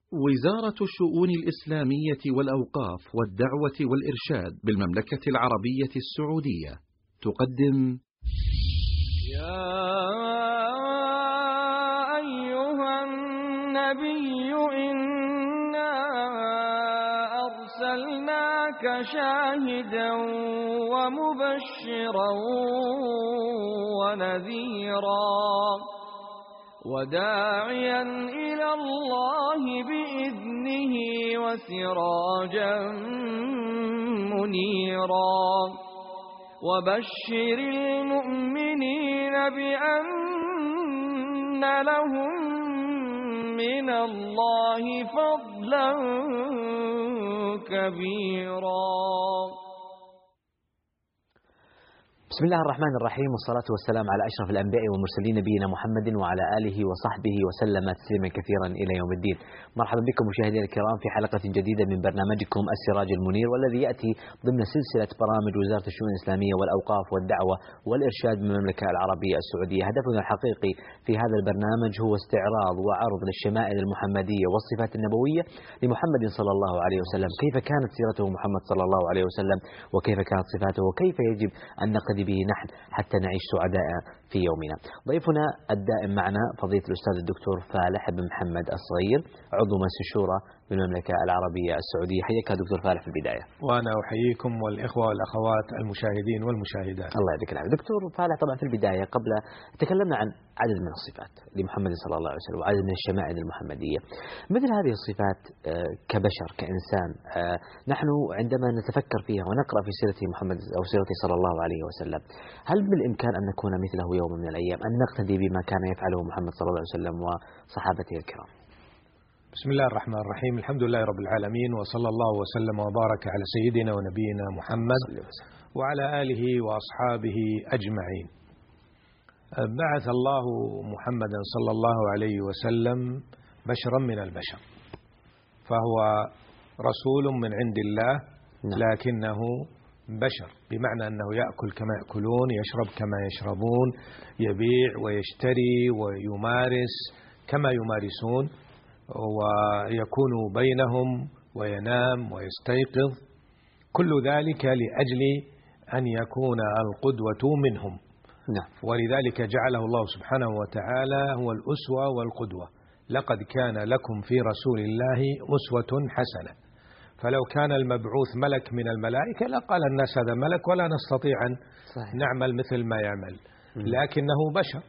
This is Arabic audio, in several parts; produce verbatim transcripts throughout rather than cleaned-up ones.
وزارة الشؤون الإسلامية والأوقاف والدعوة والإرشاد بالمملكة العربية السعودية تقدم يا أيها النبي إنا أرسلناك شاهدا ومبشرا ونذيرا وداعيا إلى الله بإذنه وسراجا منيرا وبشر المؤمنين بأن لهم من الله فضلا كبيرا. بسم الله الرحمن الرحيم، والصلاة والسلام على أشرف الأنبياء والمرسلين نبينا محمد وعلى آله وصحبه وسلم تسليما كثيرا إلى يوم الدين. مرحبا بكم مشاهدينا الكرام في حلقة جديدة من برنامجكم السراج المنير، والذي يأتي ضمن سلسلة برامج وزارة الشؤون الإسلامية والأوقاف والدعوة والإرشاد من المملكة العربية السعودية. هدفنا الحقيقي في هذا البرنامج هو استعراض وعرض للشمائل المحمدية والصفات النبوية لمحمد صلى الله عليه وسلم، كيف كانت سيرته محمد صلى الله عليه وسلم، وكيف كانت صفاته، وكيف يجب أن نقتدي به نحن حتى نعيش سعداء في يومنا. ضيفنا الدائم معنا فضيلة الأستاذ الدكتور فالح بن محمد الصغير، عضو مجلس الشورى بالمملكة العربية السعودية. حياك دكتور فالح في البداية. وأنا أحييكم والإخوة والأخوات المشاهدين والمشاهدات. الله يعطيك العافية. دكتور فالح، طبعا في البداية قبل تكلمنا عن عدد من الصفات لمحمد صلى الله عليه وسلم وعدد من الشمائل المحمدية. مثل هذه الصفات كبشر كإنسان، نحن عندما نتفكر فيها ونقرأ في سيرة محمد أو سيرته صلى الله عليه وسلم، هل بالإمكان أن نكون مثله يوم من الأيام، أن نقتدي بما كان يفعله محمد صلى الله عليه وسلم وصحابته الكرام؟ بسم الله الرحمن الرحيم، الحمد لله رب العالمين، وصلى الله وسلم وبارك على سيدنا ونبينا محمد وعلى آله وأصحابه أجمعين. بعث الله محمدا صلى الله عليه وسلم بشرا من البشر، فهو رسول من عند الله، لكنه بشر، بمعنى أنه يأكل كما يأكلون، يشرب كما يشربون، يبيع ويشتري ويمارس كما يمارسون، ويكون بينهم وينام ويستيقظ، كل ذلك لأجل أن يكون القدوة منهم. نعم. ولذلك جعله الله سبحانه وتعالى هو الأسوة والقدوة. لقد كان لكم في رسول الله أسوة حسنة. فلو كان المبعوث ملك من الملائكة لقال الناس هذا ملك ولا نستطيع أن صحيح. نعمل مثل ما يعمل، لكنه بشر،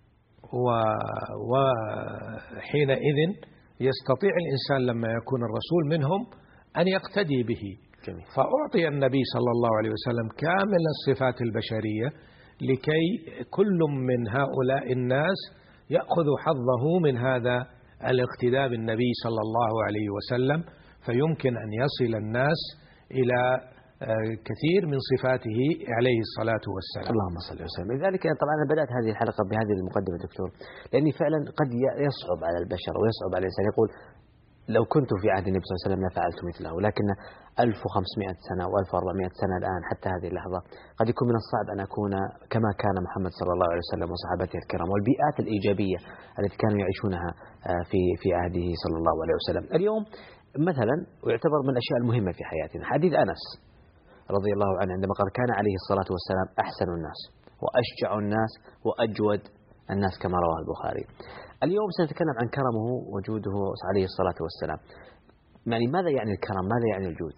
وحينئذ يستطيع الإنسان لما يكون الرسول منهم أن يقتدي به. جميل. فأعطي النبي صلى الله عليه وسلم كامل الصفات البشرية لكي كل من هؤلاء الناس يأخذ حظه من هذا الاقتداء بالنبي صلى الله عليه وسلم، فيمكن أن يصل الناس إلى كثير من صفاته عليه الصلاة والسلام. اللهم صل وسلم. لذلك طبعا أنا بدأت هذه الحلقة بهذه المقدمة دكتور، لأني فعلا قد يصعب على البشر ويصعب على الإنسان يقول لو كنت في عهد النبي صلى الله عليه وسلم لفعلت مثله، لكن ألف وخمسمائة سنة وألف وأربعمائة سنة الآن حتى هذه اللحظة قد يكون من الصعب أن أكون كما كان محمد صلى الله عليه وسلم وصحابته الكرام والبيئات الإيجابية التي كانوا يعيشونها في في عهده صلى الله عليه وسلم. اليوم مثلا ويعتبر من الأشياء المهمة في حياتنا حديث أنس رضي الله عنه عندما قال كان عليه الصلاة والسلام أحسن الناس وأشجع الناس وأجود الناس كما رواه البخاري. اليوم سنتكلم عن كرمه وجوده عليه الصلاة والسلام. يعني ماذا يعني الكرم؟ ماذا يعني الجود؟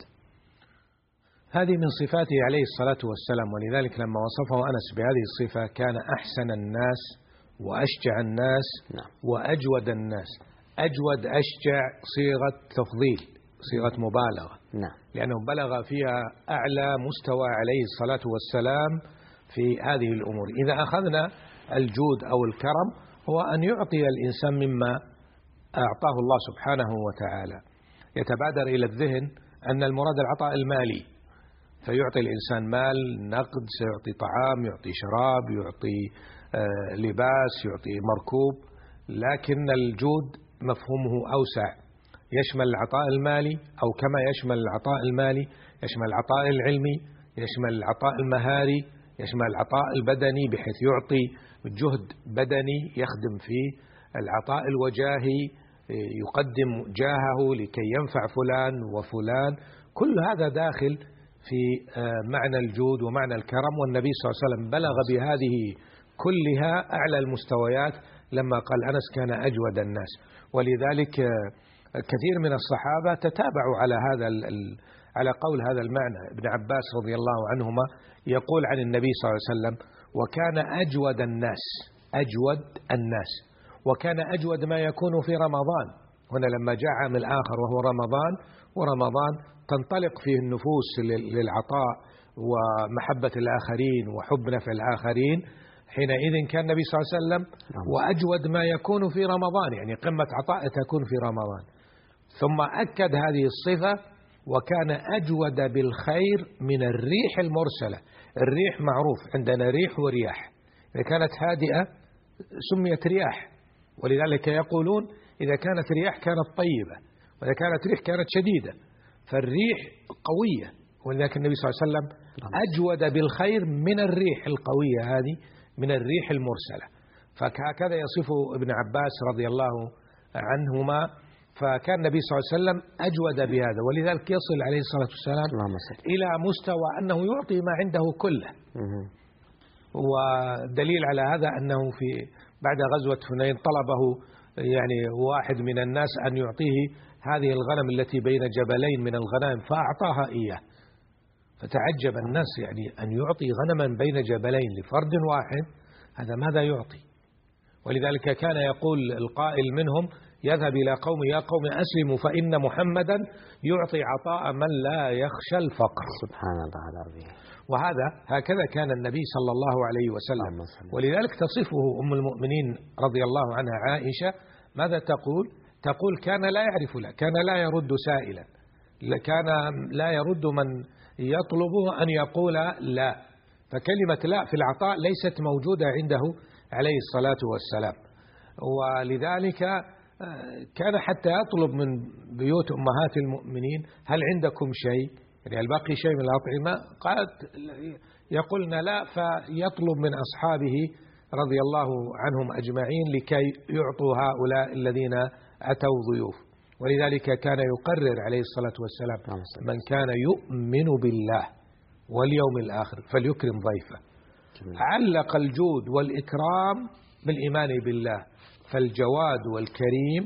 هذه من صفاته عليه الصلاة والسلام، ولذلك لما وصفه أنس بهذه الصفة كان أحسن الناس وأشجع الناس. نعم. وأجود الناس. أجود أشجع صيغة تفضيل، صيغة مبالغة. نعم. لأنه بلغ فيها أعلى مستوى عليه الصلاة والسلام في هذه الأمور. إذا أخذنا الجود أو الكرم هو أن يعطي الإنسان مما أعطاه الله سبحانه وتعالى. يتبادر إلى الذهن أن المراد العطاء المالي، فيعطي الإنسان مال نقد، سيعطي طعام، يعطي شراب، يعطي آه لباس، يعطي مركوب، لكن الجود مفهومه أوسع، يشمل العطاء المالي، أو كما يشمل العطاء المالي يشمل العطاء العلمي، يشمل العطاء المهاري، يشمل العطاء البدني بحيث يعطي جهد بدني يخدم فيه، العطاء الوجاهي يقدم جاهه لكي ينفع فلان وفلان، كل هذا داخل في معنى الجود ومعنى الكرم. والنبي صلى الله عليه وسلم بلغ بهذه كلها أعلى المستويات لما قال أنس كان أجود الناس. ولذلك كثير من الصحابة تتابعوا على هذا على قول هذا المعنى. ابن عباس رضي الله عنهما يقول عن النبي صلى الله عليه وسلم: وكان أجود الناس، أجود الناس، وكان أجود ما يكون في رمضان. هنا لما جاء عام الآخر وهو رمضان، ورمضان تنطلق فيه النفوس للعطاء ومحبة الآخرين وحب نفع الآخرين، حينئذ كان النبي صلى الله عليه وسلم وأجود ما يكون في رمضان، يعني قمة عطاء تكون في رمضان. ثم أكد هذه الصفة: وكان أجود بالخير من الريح المرسلة. الريح معروف عندنا ريح ورياح، إذا كانت هادئة سميت رياح، ولذلك يقولون إذا كانت رياح كانت طيبة، وإذا كانت ريح كانت شديدة. فالريح قوية، ولذلك النبي صلى الله عليه وسلم أجود بالخير من الريح القوية هذه، من الريح المرسلة. فهكذا يصف ابن عباس رضي الله عنهما. فكان النبي صلى الله عليه وسلم أجود بهذا، ولذلك يصل عليه الصلاة والسلام إلى مستوى أنه يعطي ما عنده كله. ودليل على هذا أنه في بعد غزوة حنين طلبه يعني واحد من الناس أن يعطيه هذه الغنم التي بين جبلين من الغنائم، فأعطاها إياه. فتعجب الناس، يعني أن يعطي غنما بين جبلين لفرد واحد، هذا ماذا يعطي؟ ولذلك كان يقول القائل منهم: يذهب إلى قوم: يا قوم أسلموا فإن محمدا يعطي عطاء من لا يخشى الفقر. سبحان الله العظيم. وهذا هكذا كان النبي صلى الله عليه وسلم. ولذلك تصفه أم المؤمنين رضي الله عنها عائشة، ماذا تقول؟ تقول: كان لا يعرف لا كان لا يرد سائلا، كان لا يرد من يطلبه أن يقول لا. فكلمة لا في العطاء ليست موجودة عنده عليه الصلاة والسلام. ولذلك كان حتى يطلب من بيوت أمهات المؤمنين: هل عندكم شيء؟ يعني هل باقي شيء من الأطعمة؟ قالت: يقولن لا. فيطلب من أصحابه رضي الله عنهم أجمعين لكي يعطوا هؤلاء الذين أتوا ضيوف. ولذلك كان يقرر عليه الصلاة والسلام: من كان يؤمن بالله واليوم الآخر فليكرم ضيفه. علق الجود والإكرام بالإيمان بالله، فالجواد والكريم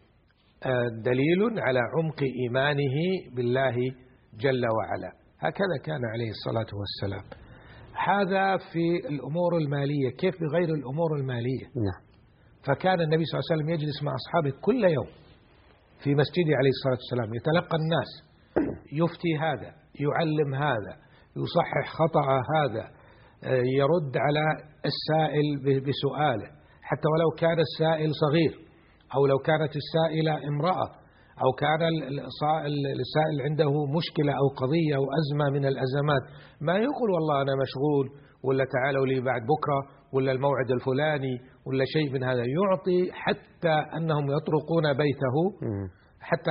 دليل على عمق إيمانه بالله جل وعلا. هكذا كان عليه الصلاة والسلام. هذا في الأمور المالية. كيف بغير الأمور المالية؟ نعم. فكان النبي صلى الله عليه وسلم يجلس مع أصحابه كل يوم في مسجده عليه الصلاة والسلام، يتلقى الناس، يفتي هذا، يعلم هذا، يصحح خطأ هذا، يرد على السائل بسؤاله، حتى ولو كان السائل صغير، أو لو كانت السائلة امرأة، أو كان السائل عنده مشكلة أو قضية أو أزمة من الأزمات، ما يقول والله أنا مشغول، ولا تعالوا لي بعد بكرة، ولا الموعد الفلاني، ولا شيء من هذا. يعطي حتى أنهم يطرقون بيته، حتى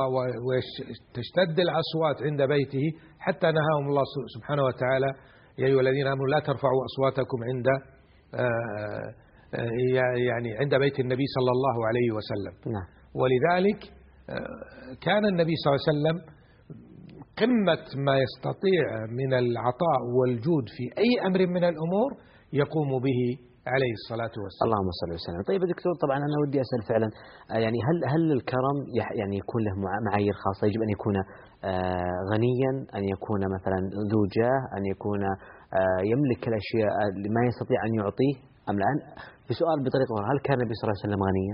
وتشتد الأصوات عند بيته، حتى نهاهم الله سبحانه وتعالى: يا أيها الذين آمنوا لا ترفعوا أصواتكم عند يعني عند بيت النبي صلى الله عليه وسلم. نعم. ولذلك كان النبي صلى الله عليه وسلم قمة ما يستطيع من العطاء والجود في أي أمر من الأمور يقوم به عليه الصلاة والسلام. اللهم صل وسلم. طيب دكتور، طبعا أنا ودي أسأل فعلا، يعني هل هل الكرم يعني يكون له معايير خاصة؟ يجب أن يكون غنيا، أن يكون مثلا ذو جاه، أن يكون يملك الأشياء ما يستطيع أن يعطيه، أم لا؟ في سؤال بطريقة أخرى: هل كان النبي صلى الله عليه وسلم غنيا؟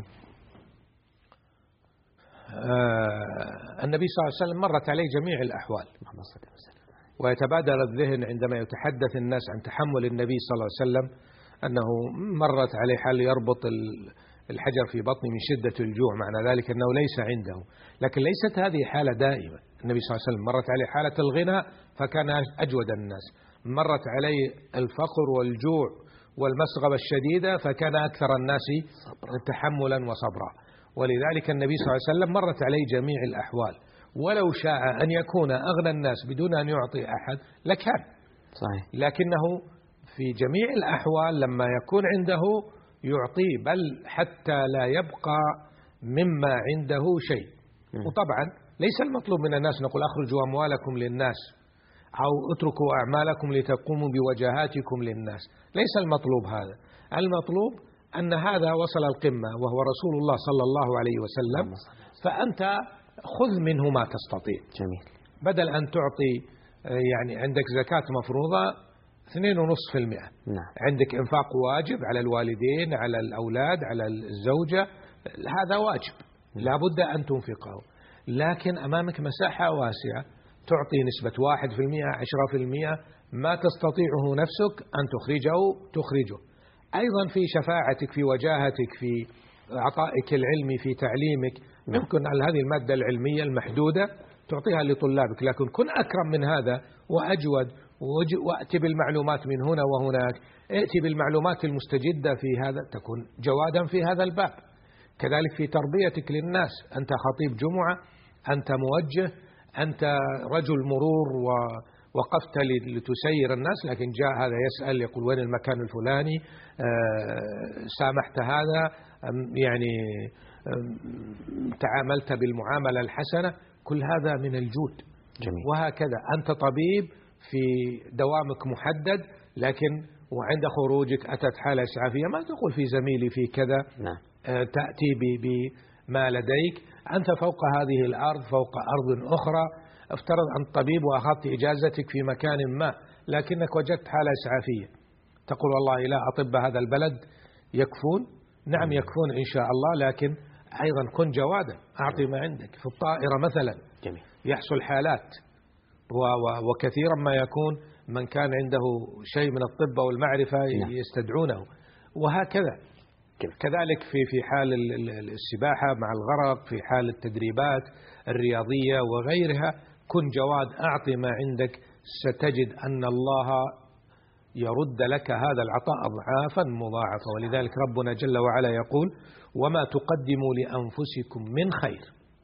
آه النبي صلى الله عليه وسلم مرت عليه جميع الأحوال، ويتبادر الذهن عندما يتحدث الناس عن تحمل النبي صلى الله عليه وسلم أنه مرت عليه حال يربط الحجر في بطنه من شدة الجوع، معنى ذلك أنه ليس عنده. لكن ليست هذه حالة دائمة. النبي صلى الله عليه وسلم مرت عليه حالة الغنى فكان أجود الناس، مرت عليه الفقر والجوع والمسغبة الشديدة فكان أكثر الناس تحملا وصبرا. ولذلك النبي صلى الله عليه وسلم مرت عليه جميع الأحوال، ولو شاء أن يكون أغنى الناس بدون أن يعطي أحد لكان. صحيح. لكنه في جميع الأحوال لما يكون عنده يعطيه، بل حتى لا يبقى مما عنده شيء. وطبعا ليس المطلوب من الناس نقول أخرجوا أموالكم للناس أو اتركوا أعمالكم لتقوموا بوجهاتكم للناس، ليس المطلوب هذا. المطلوب أن هذا وصل القمة وهو رسول الله صلى الله عليه وسلم، فأنت خذ منه ما تستطيع. جميل. بدل أن تعطي يعني عندك زكاة مفروضة اثنين ونصف في المئة، نعم. عندك إنفاق واجب على الوالدين، على الأولاد، على الزوجة، هذا واجب لا بد أن تنفقه، لكن أمامك مساحة واسعة تعطي نسبة واحد في المئة، عشرة في المئة، ما تستطيعه نفسك أن تخرجه تخرجه. أيضا في شفاعتك، في وجاهتك، في عطائك العلمي، في تعليمك، يمكن على هذه المادة العلمية المحدودة تعطيها لطلابك، لكن كن أكرم من هذا وأجود، وأتي بالمعلومات من هنا وهناك، ائتي بالمعلومات المستجدة في هذا، تكون جوادا في هذا الباب. كذلك في تربيتك للناس، أنت خطيب جمعة، أنت موجه، أنت رجل مرور ووقفت لتسير الناس، لكن جاء هذا يسأل يقول وين المكان الفلاني، سامحت هذا، يعني تعاملت بالمعاملة الحسنة، كل هذا من الجود. جميل. وهكذا أنت طبيب في دوامك محدد، لكن وعند خروجك أتت حالة إسعافية، ما تقول في زميلي في كذا. نعم. تأتي بما لديك، أنت فوق هذه الأرض، فوق أرض أخرى. افترض أن طبيب وأخذت إجازتك في مكان ما، لكنك وجدت حالة إسعافية، تقول والله لا أطباء هذا البلد يكفون. نعم يكفون إن شاء الله، لكن أيضا كن جوادا، أعطي ما عندك. في الطائرة مثلا جميل. يحصل حالات، وكثيرا ما يكون من كان عنده شيء من الطب والمعرفة يستدعونه، وهكذا. كذلك في في حال السباحة مع الغرق، في حال التدريبات الرياضية وغيرها، كن جواد، أعطي ما عندك، ستجد أن الله يرد لك هذا العطاء أضعافا مضاعفة. ولذلك ربنا جل وعلا يقول وما تقدموا لأنفسكم من خير،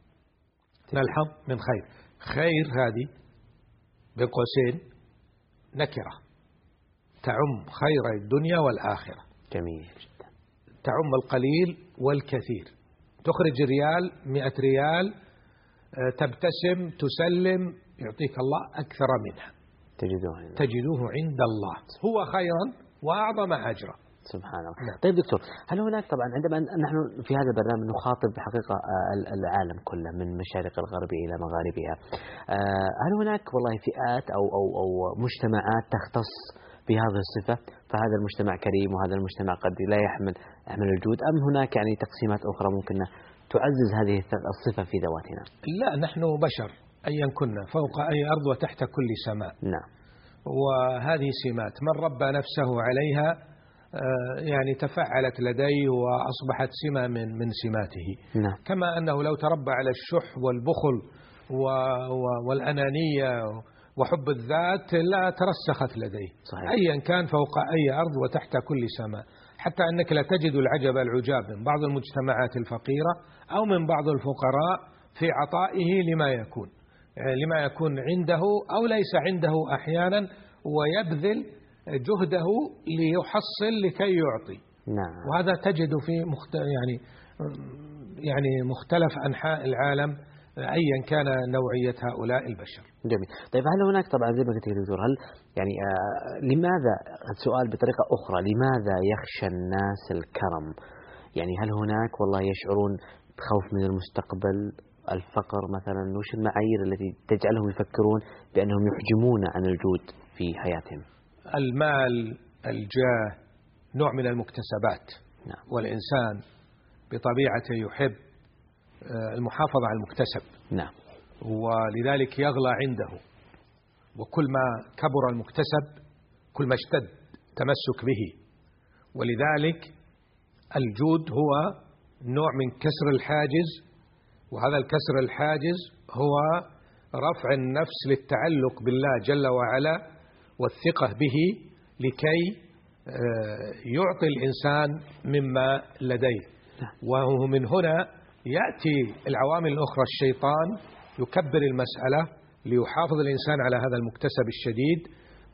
نلحظ من خير، خير هذه بين قوسين نكرة تعم خير الدنيا والآخرة. جميل. تعم القليل والكثير، تخرج ريال، مئة ريال، تبتسم، تسلم، يعطيك الله أكثر منها، تجدوه, تجدوه عند الله هو خيرا وأعظم أجرا. سبحان الله. طيب دكتور، هل هناك طبعا عندما نحن في هذا البرنامج نخاطب بحقيقة العالم كله من مشارق الغرب إلى مغاربها، هل هناك والله فئات أو أو أو مجتمعات تختص بهذه الصفة، فهذا المجتمع كريم وهذا المجتمع قد لا يحمل يحمل الجود، أم هناك يعني تقسيمات أخرى ممكن تعزز هذه الصفة في ذواتنا؟ لا، نحن بشر أيا كنا، فوق أي أرض وتحت كل سماء. نعم. وهذه سمات من ربى نفسه عليها يعني تفعلت لديه وأصبحت سمة من من سماته. نعم. كما أنه لو تربى على الشح والبخل والأنانية وحب الذات لا ترسخت لديه. صحيح. أيا كان فوق أي أرض وتحت كل سماء، حتى أنك لا تجد العجب العجاب من بعض المجتمعات الفقيرة أو من بعض الفقراء في عطائه لما يكون يعني لما يكون عنده أو ليس عنده أحيانا، ويبذل جهده ليحصل لكي يعطي. نعم. وهذا تجد في مخت... يعني يعني مختلف أنحاء العالم أيا كان نوعية هؤلاء البشر. جميل. طيب هل هناك طبعا زي ما قلت دكتور، هل يعني آه لماذا، السؤال بطريقة أخرى، لماذا يخشى الناس الكرم؟ يعني هل هناك والله يشعرون بخوف من المستقبل، الفقر مثلا، وش المعايير التي تجعلهم يفكرون بأنهم يحجمون عن الجود في حياتهم؟ المال، الجاه، نوع من المكتسبات. نعم. والإنسان بطبيعته يحب المحافظة على المكتسب. نعم. ولذلك يغلى عنده، وكل ما كبر المكتسب كل ما اشتد تمسك به. ولذلك الجود هو نوع من كسر الحاجز، وهذا الكسر الحاجز هو رفع النفس للتعلق بالله جل وعلا والثقة به، لكي يعطي الإنسان مما لديه. ومن هنا يأتي العوامل الأخرى، الشيطان يكبر المسألة ليحافظ الإنسان على هذا المكتسب الشديد.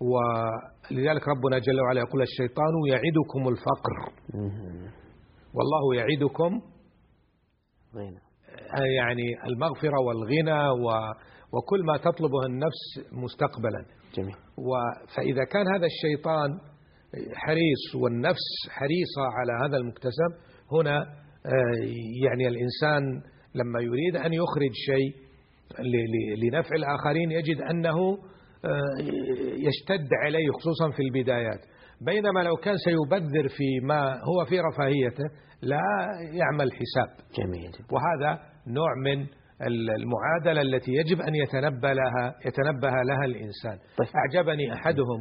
ولذلك ربنا جل وعلا يقول الشيطان يعدكم الفقر والله يعدكم غنى. يعني المغفرة والغنى وكل ما تطلبه النفس مستقبلا. جميل. فإذا كان هذا الشيطان حريص والنفس حريصة على هذا المكتسب، هنا يعني الإنسان لما يريد أن يخرج شيء لنفع الآخرين يجد أنه يشتد عليه خصوصا في البدايات، بينما لو كان سيبذر في ما هو في رفاهيته لا يعمل حساب. جميل. وهذا نوع من المعادلة التي يجب أن يتنبه لها يتنبه لها الإنسان. أعجبني أحدهم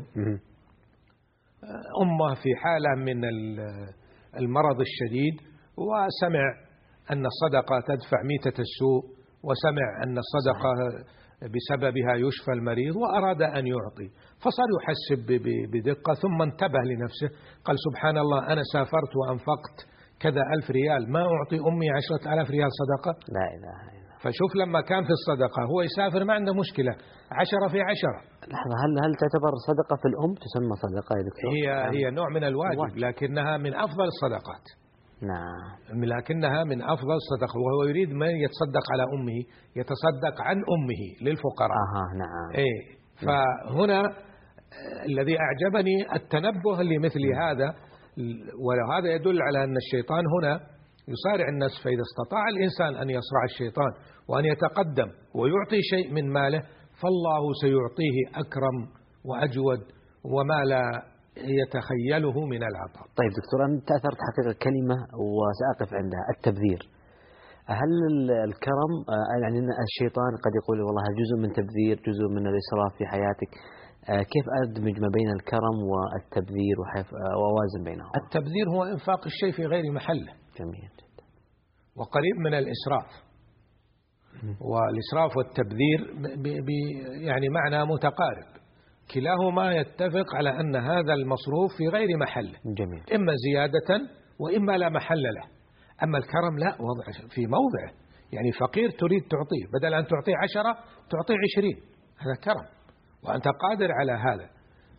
أمه في حالة من المرض الشديد، وسمع أن الصدقة تدفع ميتة السوء، وسمع أن الصدقة بسببها يشفى المريض، وأراد أن يعطي، فصار يحسب بدقة، ثم انتبه لنفسه قال سبحان الله أنا سافرت وأنفقت كذا ألف ريال، ما أعطي أمي عشرة ألاف ريال صدقة؟ لا إله إلا الله. فشوف لما كان في الصدقة هو يسافر ما عنده مشكلة، عشرة في عشرة. لحظة، هل هل تعتبر صدقة في الأم تسمى صدقة يا دكتور؟ هي هي نوع من الواجب، لكنها من أفضل الصدقات. نعم. لكنها من أفضل الصدقة، وهو يريد من يتصدق على أمه يتصدق عن أمه للفقراء. آه نعم. إيه. فهنا الذي أعجبني التنبه لمثل هذا، وهذا يدل على أن الشيطان هنا يصارع الناس، فإذا استطاع الإنسان أن يصرع الشيطان وأن يتقدم ويعطي شيء من ماله فالله سيعطيه أكرم وأجود وما لا يتخيله من العطاء. طيب دكتور، أنا تأثرت حقيقة كلمة وسأقف عندها، التبذير. هل الكرم يعني الشيطان قد يقول والله جزء من تبذير، جزء من الإسراف في حياتك، كيف أدمج ما بين الكرم والتبذير وأوازن بينهم؟ التبذير هو إنفاق الشيء في غير محله. جميل جدا. وقريب من الإسراف. والإسراف والتبذير يعني معنى متقارب، كلاهما يتفق على أن هذا المصروف في غير محله. جميل. إما زيادة وإما لا محل له. أما الكرم لا، وضع في موضعه، يعني فقير تريد تعطيه، بدل أن تعطيه عشرة تعطيه عشرين، هذا كرم وأنت قادر على هذا.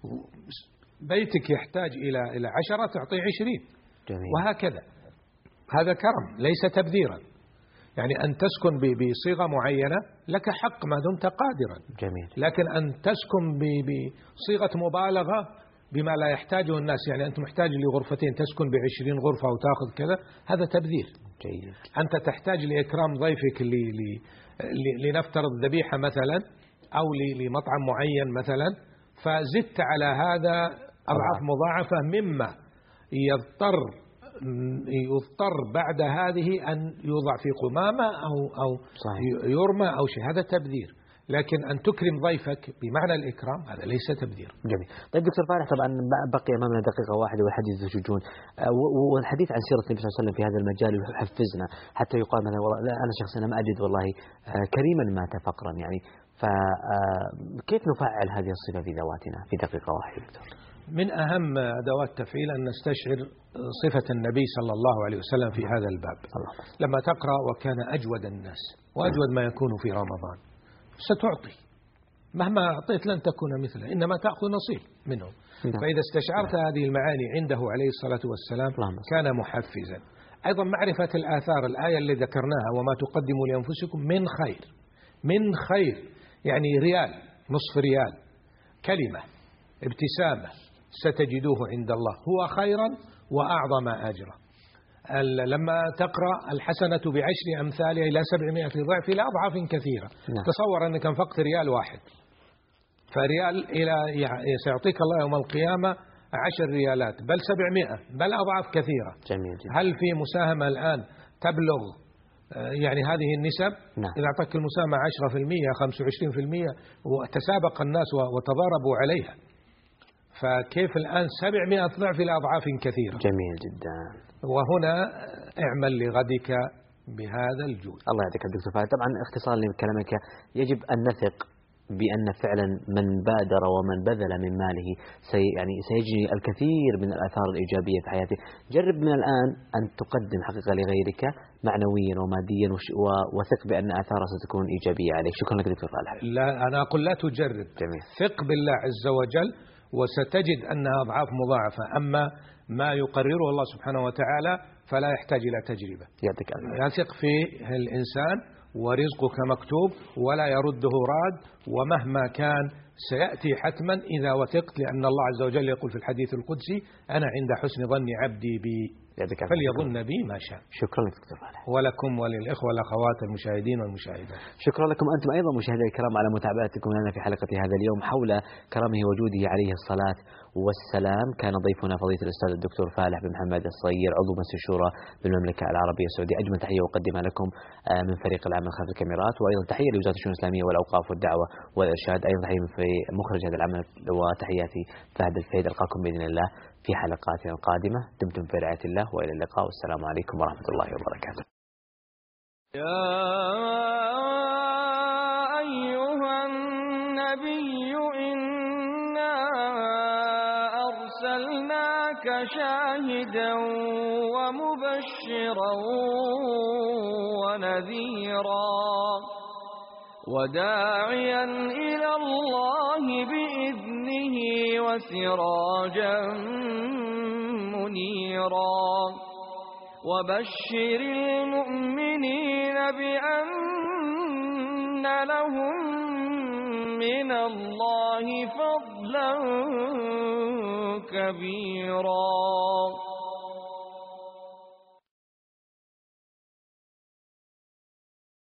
بيتك يحتاج إلى إلى عشرة تعطيه عشرين. جميل. وهكذا، هذا كرم ليس تبذيرا. يعني أن تسكن بصيغة معينة لك حق ما دمت قادرا. جميل. لكن أن تسكن بصيغة مبالغة بما لا يحتاجه الناس، يعني أنت محتاج لغرفتين تسكن بعشرين غرفة وتأخذ كذا، هذا تبذير. جيد. أنت تحتاج لإكرام ضيفك لنفترض ذبيحة مثلا أو لمطعم معين مثلا، فزدت على هذا أضعاف مضاعفة مما يضطر يضطر بعد هذه أن يوضع في قمامة أو أو صحيح. يرمى أو شيء، هذا تبذير. لكن أن تكرم ضيفك بمعنى الإكرام هذا ليس تبذير. جميل. طيب دكتور فالح، طبعا بقي أمامنا دقيقة واحدة والحديث ذو شجون، والحديث عن سيرة النبي صلى الله عليه وسلم في هذا المجال يحفزنا حتى يقال مثلا والله لا أنا شخصيا لم أجد والله كريما مات فقرا، يعني فكيف نفعل هذه الصفة في ذواتنا في دقيقة واحدة دكتور؟ من أهم أدوات التفعيل أن نستشعر صفة النبي صلى الله عليه وسلم في هذا الباب. الله. لما تقرأ وكان أجود الناس وأجود ما يكون في رمضان، ستعطي مهما أعطيت لن تكون مثله، إنما تأخذ نصيب منهم. فإذا استشعرت هذه المعاني عنده عليه الصلاة والسلام كان محفزا. أيضا معرفة الآثار، الآية اللي ذكرناها وما تقدموا لأنفسكم من خير، من خير يعني ريال، نصف ريال، كلمة، ابتسامة، ستجدوه عند الله هو خيرا وأعظم أجرا. لما تقرأ الحسنة بعشر أمثالها إلى سبعمائة ضعف إلى أضعاف كثيرة. نعم. تصور أنك انفقت ريال واحد، فريال إلى سيعطيك الله يوم القيامة عشر ريالات، بل سبعمائة، بل أضعاف كثيرة. جميل جدا. هل في مساهمة الآن تبلغ يعني هذه النسب؟ نعم. إذا أعطاك المساهمة عشرة في المية خمسة وعشرين في المية وتسابق الناس وتضاربوا عليها، فكيف الآن سبعمائة ضعف إلى أضعاف كثيرة. جميل جدا. وهنا اعمل لغدك بهذا الجود. الله يعطيك الدكتور فهد. طبعا اختصارا لكلامك، يجب أن نثق بأن فعلا من بادر ومن بذل من ماله سي يعني سيجني الكثير من الآثار الإيجابية في حياته. جرب من الآن أن تقدم حقيقة لغيرك معنويا وماديا، وثق بأن آثارها ستكون إيجابية عليك. شكرا لك دكتور فالح. لا أنا أقول لا تجرب. جميل. ثق بالله عز وجل وستجد أنها أضعاف مضاعفة. أما ما يقرره الله سبحانه وتعالى فلا يحتاج إلى تجربة. يثق في الإنسان ورزقك مكتوب ولا يرده راد، ومهما كان سيأتي حتما إذا وثقت، لأن الله عز وجل يقول في الحديث القدسي: أنا عند حسن ظن عبدي بي فليظن بي ما شاء. شكرا لك دكتور فالح، ولكم وللإخوة والأخوات المشاهدين والمشاهدات. شكرا لكم أنتم أيضا مشاهدينا الكرام على متابعتكم لنا في حلقة هذا اليوم حول كرمه وجوده عليه الصلاة والسلام. كان ضيفنا فضيلة الأستاذ الدكتور فالح بن محمد الصغير، عضو مجلس الشورى بالمملكة العربية السعودية. أجمل تحية أقدمها لكم من فريق العمل خلف الكاميرات، وأيضا تحية لوزارة الشؤون الإسلامية والأوقاف والدعوة والإرشاد. أيضا تحية من مخرج هذا العمل، وتحياتي فهد الفهيد. ألقاكم بإذن الله في حلقاتنا القادمة. دمتم في رعاية الله، وإلى اللقاء، والسلام عليكم ورحمة الله وبركاته. يا أيها النبي إنا أرسلناك شاهدا ومبشرا ونذيرا وداعيا إلى الله بإذنه وسراجا منيرا وبشر المؤمنين بأن لهم من الله فضلا كبيرا.